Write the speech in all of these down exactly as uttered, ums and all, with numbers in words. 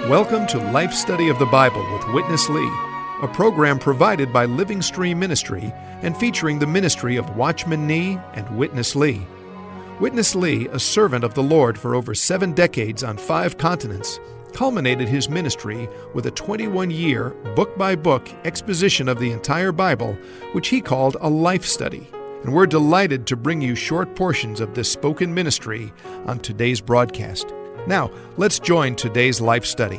Welcome to Life Study of the Bible with Witness Lee, a program provided by Living Stream Ministry and featuring the ministry of Watchman Nee and Witness Lee. Witness Lee, a servant of the Lord for over seven decades on five continents, culminated his ministry with a twenty-one-year, book-by-book exposition of the entire Bible, which he called a life study. And we're delighted to bring you short portions of this spoken ministry on today's broadcast. Now, let's join today's life study.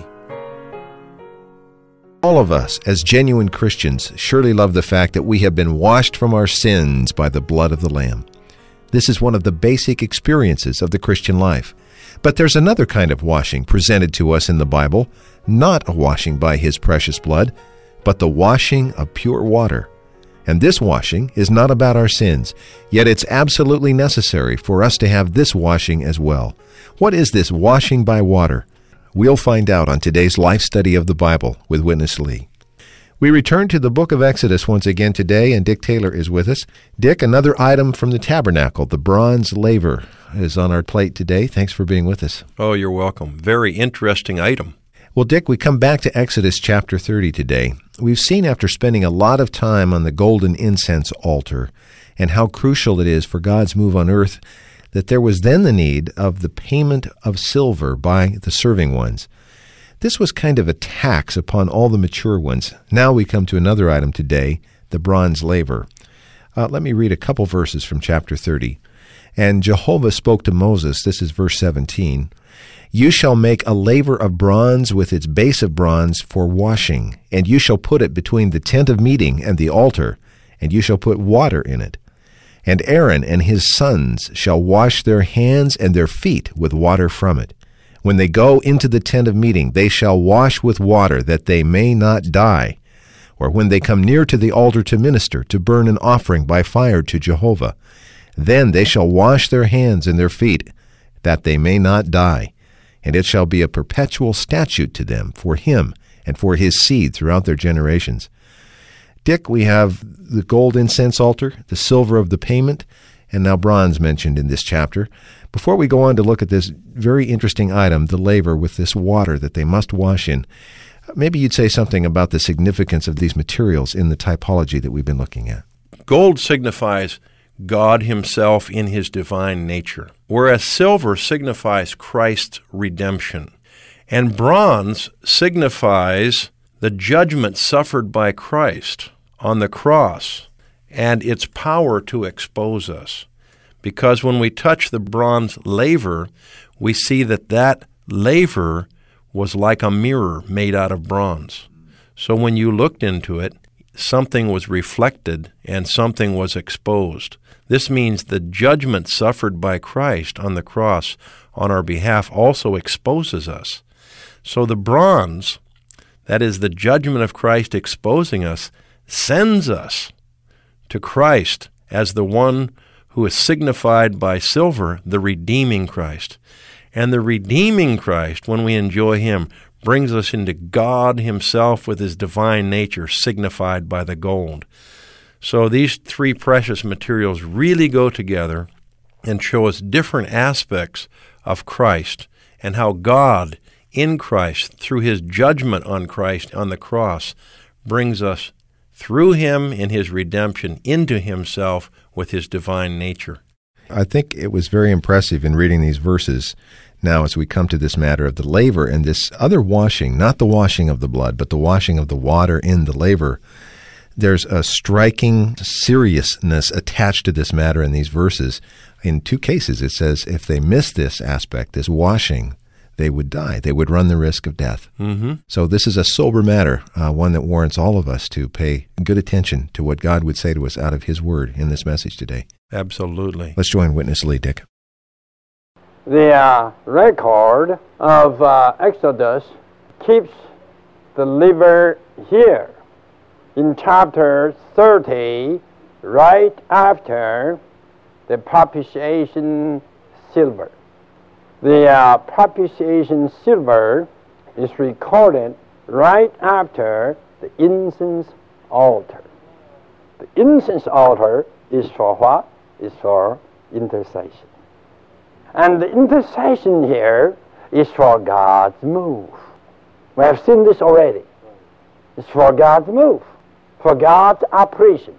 All of us, as genuine Christians, surely love the fact that we have been washed from our sins by the blood of the Lamb. This is one of the basic experiences of the Christian life. But there's another kind of washing presented to us in the Bible, not a washing by His precious blood, but the washing of pure water. And this washing is not about our sins, yet it's absolutely necessary for us to have this washing as well. What is this washing by water? We'll find out on today's life study of the Bible with Witness Lee. We return to the book of Exodus once again today, and Dick Taylor is with us. Dick, another item from the tabernacle, the bronze laver, is on our plate today. Thanks for being with us. Oh, you're welcome. Very interesting item. Well, Dick, we come back to Exodus chapter thirty today. We've seen, after spending a lot of time on the golden incense altar and how crucial it is for God's move on earth, that there was then the need of the payment of silver by the serving ones. This was kind of a tax upon all the mature ones. Now we come to another item today, the bronze laver. Uh, let me read a couple verses from chapter thirty. And Jehovah spoke to Moses, this is verse seventeen, "You shall make a laver of bronze with its base of bronze for washing, and you shall put it between the tent of meeting and the altar, and you shall put water in it. And Aaron and his sons shall wash their hands and their feet with water from it. When they go into the tent of meeting, they shall wash with water, that they may not die. Or when they come near to the altar to minister, to burn an offering by fire to Jehovah, then they shall wash their hands and their feet, that they may not die. And it shall be a perpetual statute to them, for him and for his seed throughout their generations." Dick, we have the gold incense altar, the silver of the payment, and now bronze mentioned in this chapter. Before we go on to look at this very interesting item, the laver with this water that they must wash in, maybe you'd say something about the significance of these materials in the typology that we've been looking at. Gold signifies God Himself in His divine nature, whereas silver signifies Christ's redemption. And bronze signifies the judgment suffered by Christ on the cross and its power to expose us. Because when we touch the bronze laver, we see that that laver was like a mirror made out of bronze. So when you looked into it, something was reflected and something was exposed. This means the judgment suffered by Christ on the cross on our behalf also exposes us. So the bronze, that is the judgment of Christ exposing us, sends us to Christ as the one who is signified by silver, the redeeming Christ. And the redeeming Christ, when we enjoy Him, brings us into God Himself with His divine nature, signified by the gold. So these three precious materials really go together and show us different aspects of Christ and how God in Christ, through His judgment on Christ on the cross, brings us through Him in His redemption into Himself with His divine nature. I think it was very impressive in reading these verses now as we come to this matter of the laver and this other washing, not the washing of the blood, but the washing of the water in the laver. There's a striking seriousness attached to this matter in these verses. In two cases, it says if they miss this aspect, this washing, they would die. They would run the risk of death. Mm-hmm. So this is a sober matter, uh, one that warrants all of us to pay good attention to what God would say to us out of His Word in this message today. Absolutely. Let's join Witness Lee, Dick. The uh, record of uh, Exodus keeps the laver here in chapter thirty, right after the propitiation silver. The uh, propitiation silver is recorded right after the incense altar. The incense altar is for what? Is for intercession. And the intercession here is for God's move. We have seen this already. It's for God's move, for God's operation.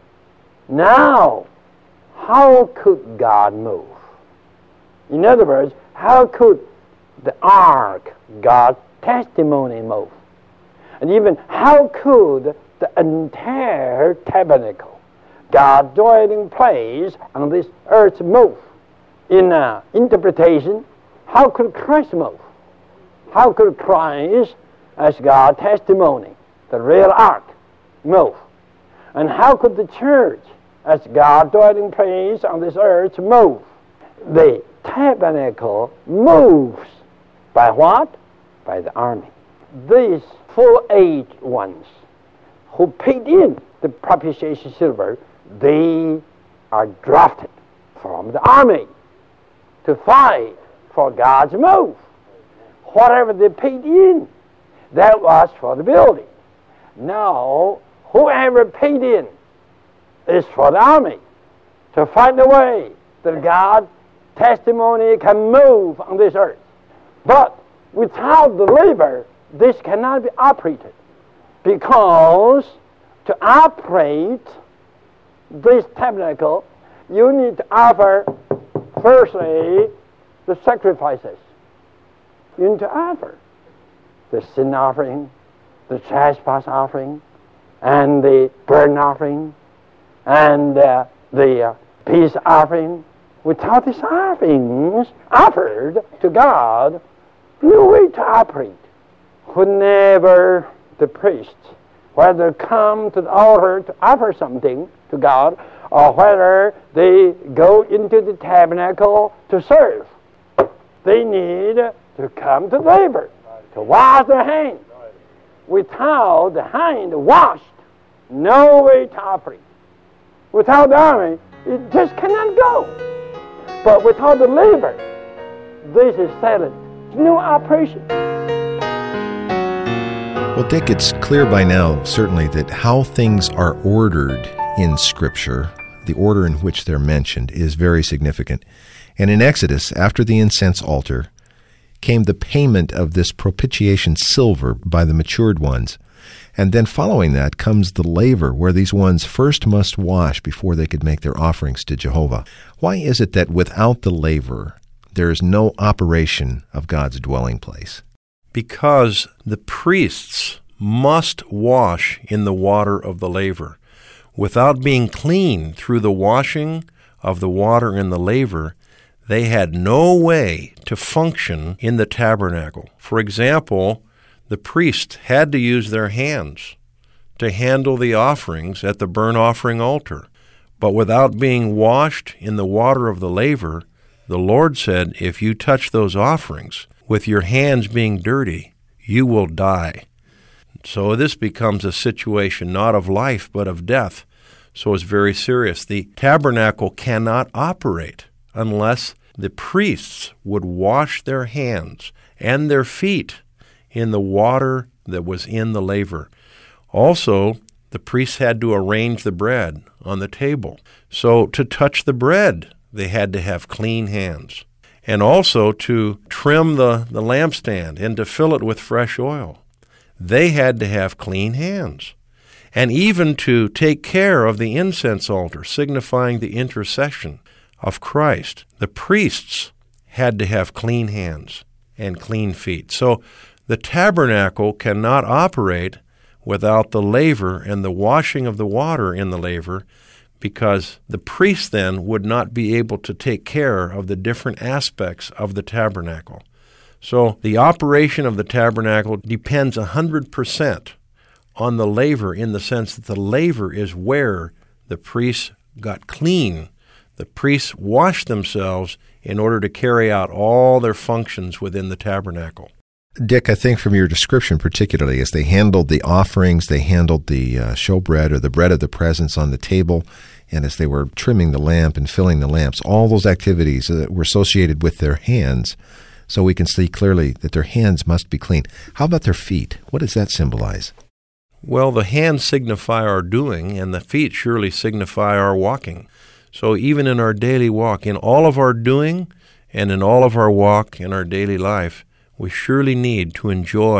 Now, how could God move? In other words, how could the ark, God's testimony, move? And even how could the entire tabernacle, God's dwelling place on this earth, move? In uh, interpretation, how could Christ move? How could Christ, as God's testimony, the real ark, move? And how could the church, as God's dwelling place on this earth, move? The tabernacle moves by what? By the army. These full-age ones who paid in the propitiation silver, they are drafted from the army to fight for God's move. Whatever they paid in, that was for the building. Now, whoever paid in is for the army to find a way that God's testimony can move on this earth. But without the labor, this cannot be operated, because to operate this tabernacle, you need to offer, firstly, the sacrifices. You need to offer the sin offering, the trespass offering, and the burnt offering, and uh, the uh, peace offering. Without these offerings offered to God, no way to operate. Whenever the priests, whether come to the altar to offer something to God, or whether they go into the tabernacle to serve, they need to come to labor, to wash their hands. Without the hand washed, no way to operate. Without the army, it just cannot go. But without the labor, this is silent. No operation. Well, Dick, it's clear by now, certainly, that how things are ordered in Scripture, the order in which they're mentioned, is very significant. And in Exodus, after the incense altar, came the payment of this propitiation silver by the matured ones. And then following that comes the laver, where these ones first must wash before they could make their offerings to Jehovah. Why is it that without the laver, there is no operation of God's dwelling place? Because the priests must wash in the water of the laver. Without being clean through the washing of the water in the laver, they had no way to function in the tabernacle. For example, the priests had to use their hands to handle the offerings at the burnt offering altar. But without being washed in the water of the laver, the Lord said, if you touch those offerings with your hands being dirty, you will die. So this becomes a situation not of life but of death. So it's very serious. The tabernacle cannot operate unless the priests would wash their hands and their feet in the water that was in the laver. Also, the priests had to arrange the bread on the table. So to touch the bread, they had to have clean hands. And also to trim the, the lampstand and to fill it with fresh oil, they had to have clean hands. And even to take care of the incense altar, signifying the intercession of Christ, the priests had to have clean hands and clean feet. So the tabernacle cannot operate without the laver and the washing of the water in the laver, because the priest then would not be able to take care of the different aspects of the tabernacle. So the operation of the tabernacle depends one hundred percent on the laver, in the sense that the laver is where the priests got clean. The priests washed themselves in order to carry out all their functions within the tabernacle. Dick, I think from your description particularly, as they handled the offerings, they handled the uh, showbread or the bread of the presence on the table, and as they were trimming the lamp and filling the lamps, all those activities uh, were associated with their hands, so we can see clearly that their hands must be clean. How about their feet? What does that symbolize? Well, the hands signify our doing, and the feet surely signify our walking. So even in our daily walk, in all of our doing and in all of our walk in our daily life, we surely need to enjoy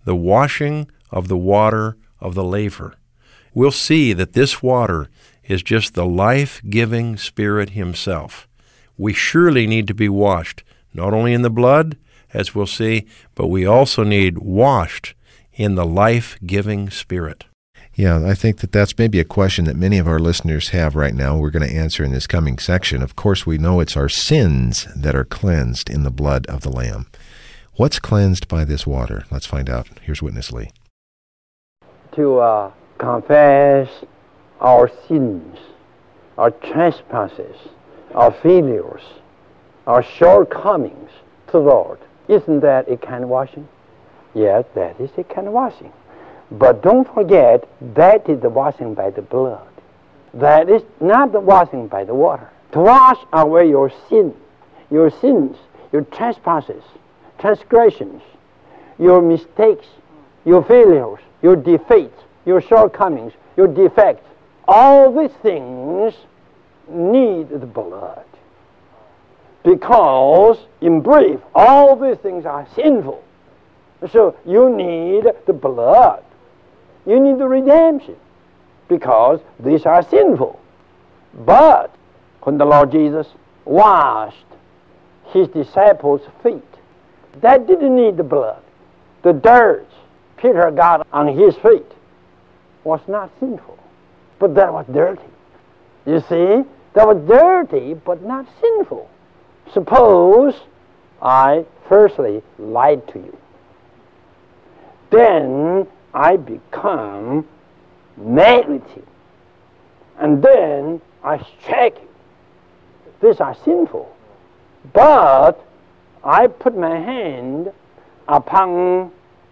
the washing of the water of the laver. We'll see that this water is just the life-giving Spirit Himself. We surely need to be washed, not only in the blood, as we'll see, but we also need washed in the life-giving Spirit. Yeah, I think that that's maybe a question that many of our listeners have right now. We're going to answer in this coming section. Of course, we know it's our sins that are cleansed in the blood of the Lamb. What's cleansed by this water? Let's find out. Here's Witness Lee. To uh, confess our sins, our trespasses, our failures, our shortcomings to the Lord. Isn't that a kind of washing? Yes, that is a kind of washing. But don't forget, that is the washing by the blood. That is not the washing by the water. To wash away your sin, your sins, your trespasses, transgressions, your mistakes, your failures, your defeats, your shortcomings, your defects, all these things need the blood. Because, in brief, all these things are sinful. So you need the blood. You need the redemption, because these are sinful. But when the Lord Jesus washed His disciples' feet, that didn't need the blood. The dirt Peter got on his feet was not sinful, but that was dirty. You see, that was dirty, but not sinful. Suppose I firstly lied to you. Then I become mad with you. And then I strike you. These are sinful. But I put my hand upon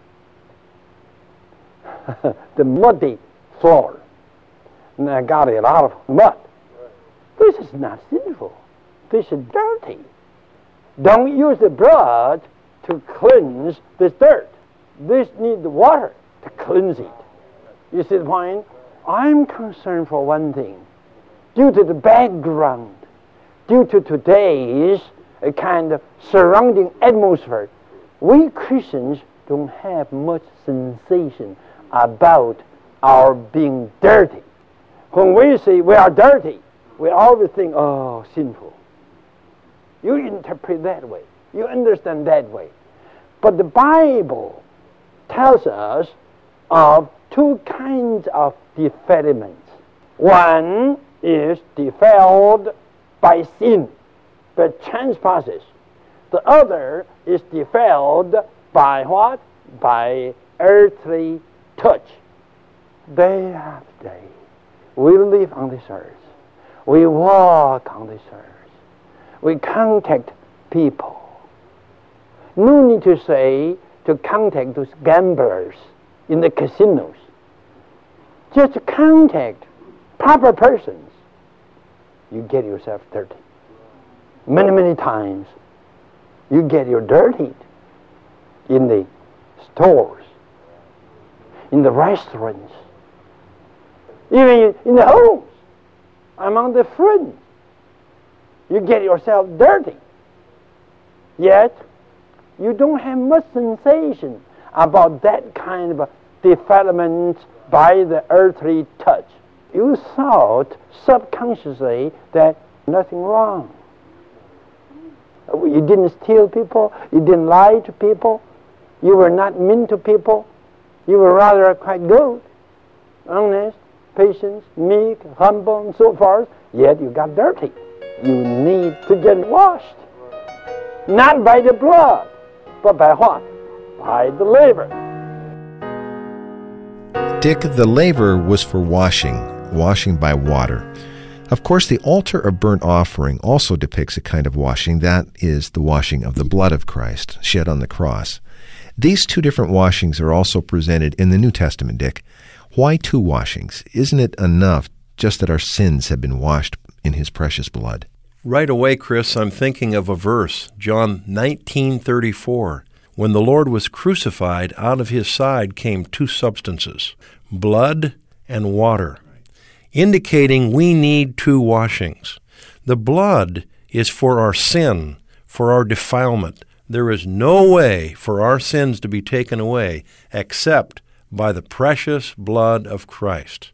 the muddy floor, and I got a lot of mud. This is not sinful. This is dirty. Don't use the blood to cleanse this dirt. This needs the water to cleanse it. You see the point? I'm concerned for one thing. Due to the background, due to today's a kind of surrounding atmosphere, we Christians don't have much sensation about our being dirty. When we say we are dirty, we always think, oh, sinful. You interpret that way. You understand that way. But the Bible tells us of two kinds of defilements. One is defiled by sin, by trespasses. The other is defiled by what? By earthly touch. Day after day, we live on this earth. We walk on this earth. We contact people. No need to say to contact those gamblers in the casinos. Just contact proper persons. You get yourself dirty. Many, many times you get your dirty in the stores, in the restaurants, even in the homes, among the friends. You get yourself dirty. Yet, you don't have much sensation about that kind of defilement by the earthly touch. You thought subconsciously that nothing wrong. You didn't steal people. You didn't lie to people. You were not mean to people. You were rather quite good, honest, patient, meek, humble, and so forth. Yet you got dirty. You need to get washed. Not by the blood, but by what? By the laver. Dick, the laver was for washing, washing by water. Of course, the altar of burnt offering also depicts a kind of washing. That is the washing of the blood of Christ shed on the cross. These two different washings are also presented in the New Testament, Dick. Why two washings? Isn't it enough just that our sins have been washed in His precious blood? Right away, Chris, I'm thinking of a verse, John nineteen thirty-four. When the Lord was crucified, out of His side came two substances, blood and water, indicating we need two washings. The blood is for our sin, for our defilement. There is no way for our sins to be taken away except by the precious blood of Christ.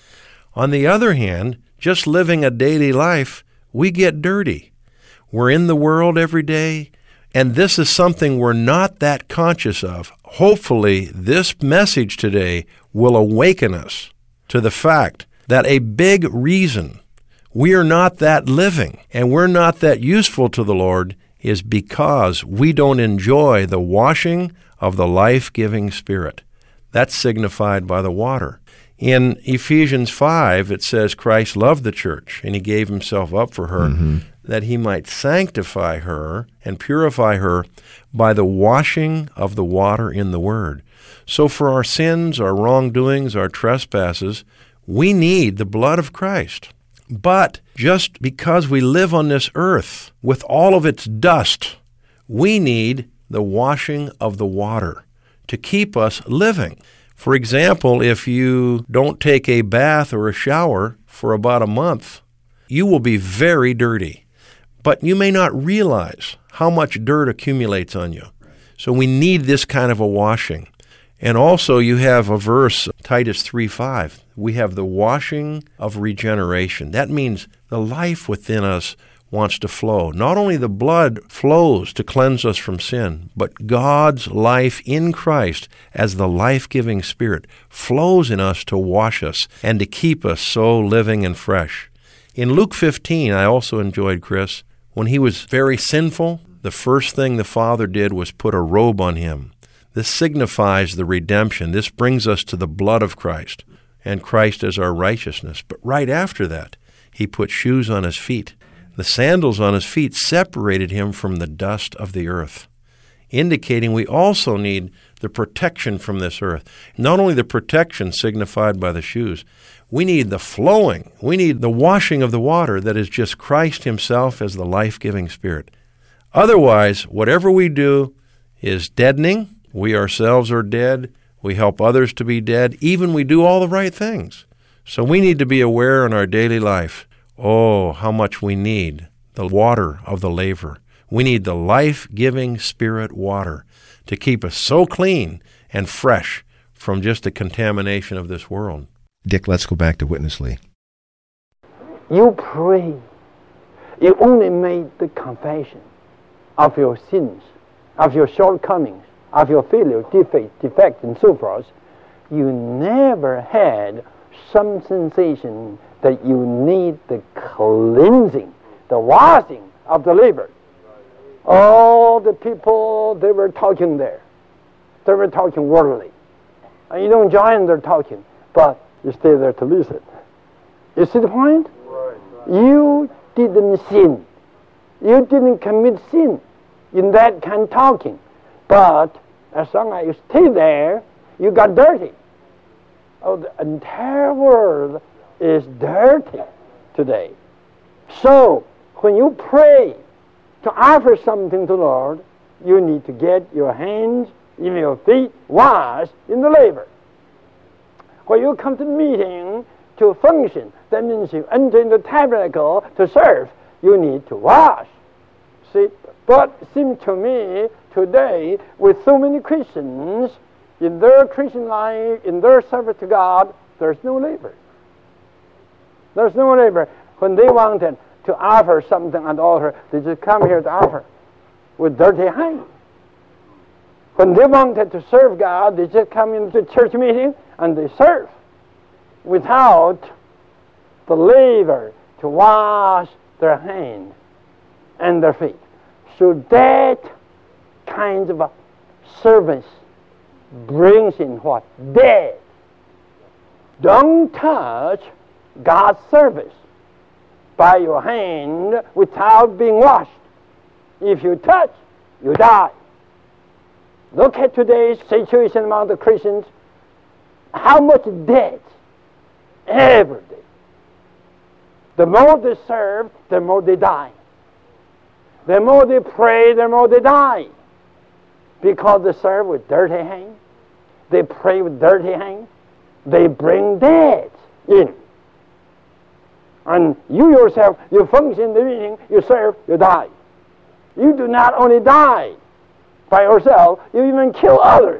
On the other hand, just living a daily life, we get dirty. We're in the world every day, and this is something we're not that conscious of. Hopefully, this message today will awaken us to the fact that a big reason we are not that living and we're not that useful to the Lord is because we don't enjoy the washing of the life-giving Spirit. That's signified by the water. In Ephesians five, it says Christ loved the church, and he gave himself up for her, mm-hmm. that he might sanctify her and purify her by the washing of the water in the Word. So for our sins, our wrongdoings, our trespasses, we need the blood of Christ. But just because we live on this earth with all of its dust, we need the washing of the water to keep us living. For example, if you don't take a bath or a shower for about a month, you will be very dirty. But you may not realize how much dirt accumulates on you. So we need this kind of a washing. And also you have a verse, Titus three five. We have the washing of regeneration. That means the life within us wants to flow. Not only the blood flows to cleanse us from sin, but God's life in Christ as the life-giving Spirit flows in us to wash us and to keep us so living and fresh. In Luke fifteen, I also enjoyed, Chris, when he was very sinful, the first thing the Father did was put a robe on him. This signifies the redemption. This brings us to the blood of Christ, and Christ as our righteousness. But right after that, he put shoes on his feet. The sandals on his feet separated him from the dust of the earth, indicating we also need the protection from this earth. Not only the protection signified by the shoes, we need the flowing. We need the washing of the water that is just Christ himself as the life-giving Spirit. Otherwise, whatever we do is deadening. We ourselves are dead. We help others to be dead. Even we do all the right things. So we need to be aware in our daily life, oh, how much we need the water of the laver. We need the life-giving Spirit water to keep us so clean and fresh from just the contamination of this world. Dick, let's go back to Witness Lee. You pray. You only made the confession of your sins, of your shortcomings, of your failure, defect, defect, and so forth. You never had some sensation that you need the cleansing, the washing of the laver. All the people, they were talking there. They were talking worldly. And you don't join their talking, but you stay there to listen. You see the point? Right, right. You didn't sin. You didn't commit sin in that kind of talking. But as long as you stay there, you got dirty. Oh, the entire world is dirty today. So, when you pray to offer something to the Lord, you need to get your hands and your feet washed in the laver. When you come to the meeting to function, that means you enter in the tabernacle to serve, you need to wash. See, but it seems to me today, with so many Christians, in their Christian life, in their service to God, there's no labor. There's no labor. When they wanted to offer something on the altar, they just come here to offer with dirty hands. When they wanted to serve God, they just come into the church meeting and they serve without the laver to wash their hands and their feet. So that kind of a service brings in what? Dead. Don't touch God's service by your hand without being washed. If you touch, you die. Look at today's situation among the Christians. How much dead every day. The more they serve, the more they die. The more they pray, the more they die. Because they serve with dirty hands. They pray with dirty hands. They bring death in. And you yourself, you function in the meeting, you serve, you die. You do not only die, by yourself, you even kill others.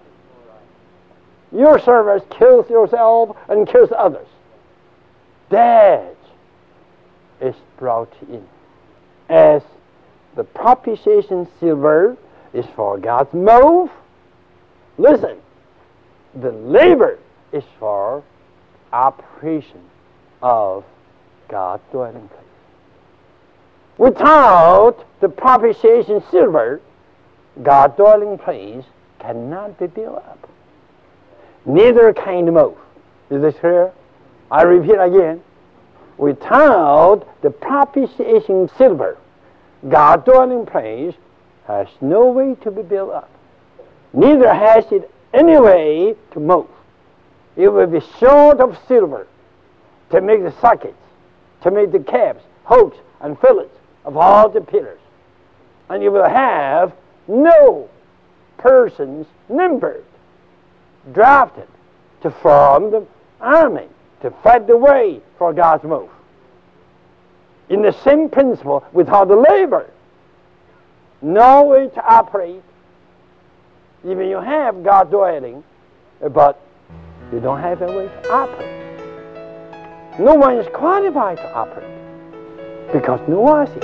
Your service kills yourself and kills others. That is brought in. As the propitiation silver is for God's move, listen, the laver is for operation of God's dwelling place. Without the propitiation silver, God's dwelling place cannot be built up. Neither can the move. Is this clear? I repeat again. Without the propitiation silver, God's dwelling place has no way to be built up. Neither has it any way to move. It will be short of silver to make the sockets, to make the caps, hooks, and fillets of all the pillars. And you will have no persons numbered, drafted to form the army, to fight the way for God's move. In the same principle, without the labor, no way to operate. Even you have God dwelling, but you don't have a way to operate. No one is qualified to operate because no one is.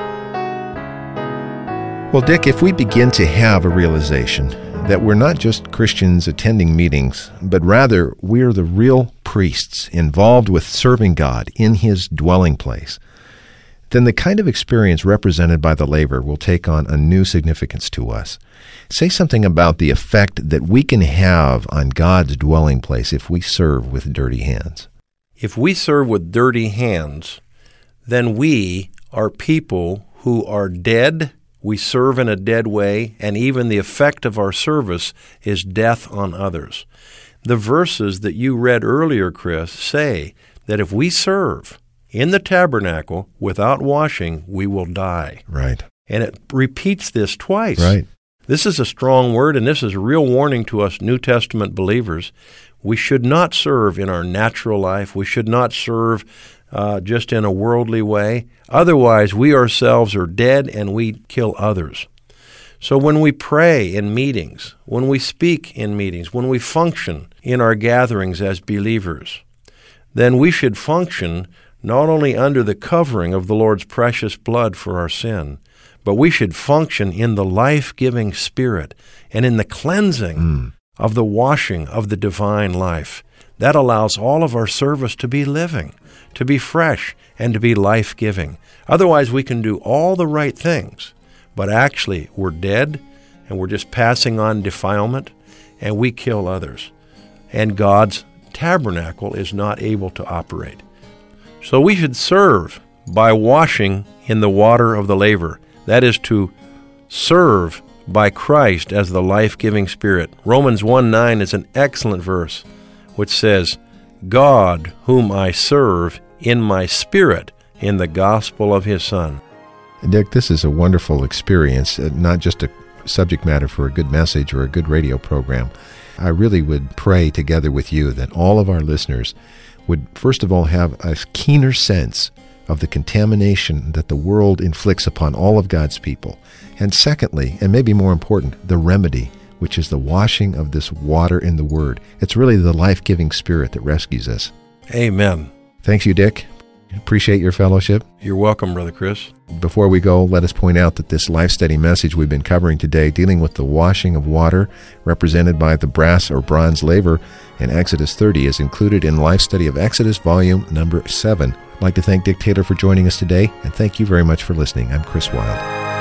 Well, Dick, if we begin to have a realization that we're not just Christians attending meetings, but rather we're the real priests involved with serving God in His dwelling place, then the kind of experience represented by the laver will take on a new significance to us. Say something about the effect that we can have on God's dwelling place if we serve with dirty hands. If we serve with dirty hands, then we are people who are dead. We serve in a dead way, and even the effect of our service is death on others. The verses that you read earlier, Chris, say that if we serve in the tabernacle without washing, we will die. Right. And it repeats this twice. Right. This is a strong word, and this is a real warning to us New Testament believers. We should not serve in our natural life. We should not serve uh, just in a worldly way. Otherwise, we ourselves are dead and we kill others. So when we pray in meetings, when we speak in meetings, when we function in our gatherings as believers, then we should function not only under the covering of the Lord's precious blood for our sin, but we should function in the life-giving Spirit and in the cleansing mm. of the washing of the divine life. That allows all of our service to be living, to be fresh, and to be life-giving. Otherwise, we can do all the right things, but actually we're dead, and we're just passing on defilement, and we kill others. And God's tabernacle is not able to operate. So we should serve by washing in the water of the laver. That is to serve by Christ as the life-giving Spirit. Romans one nine is an excellent verse, which says, God, whom I serve in my spirit in the gospel of His Son. Dick, this is a wonderful experience, uh, not just a subject matter for a good message or a good radio program. I really would pray together with you that all of our listeners would, first of all, have a keener sense of the contamination that the world inflicts upon all of God's people. And secondly, and maybe more important, the remedy, which is the washing of this water in the Word. It's really the life-giving Spirit that rescues us. Amen. Thanks you, Dick. Appreciate your fellowship. You're welcome, Brother Chris. Before we go, let us point out that this life study message we've been covering today, dealing with the washing of water, represented by the brass or bronze laver in Exodus thirty, is included in Life Study of Exodus, volume number seven. I'd like to thank Dick Taylor for joining us today, and thank you very much for listening. I'm Chris Wilde.